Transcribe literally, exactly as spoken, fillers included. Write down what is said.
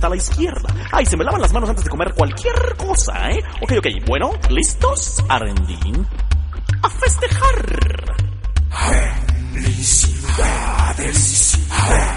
a la izquierda. Ay, se me lavan las manos antes de comer cualquier cosa, ¿eh? Ok, ok, bueno, ¿listos? Arendín. ¡A festejar! Felicidades.